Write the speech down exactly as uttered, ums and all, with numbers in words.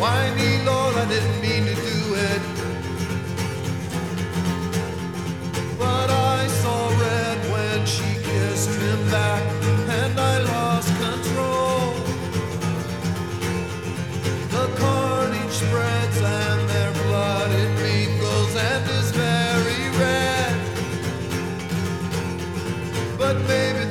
Why me, Lord? I didn't mean to do it. But I saw red when she kissed him back, and I lost control. The carnage spreads and their blood it mingles and is very red. But maybe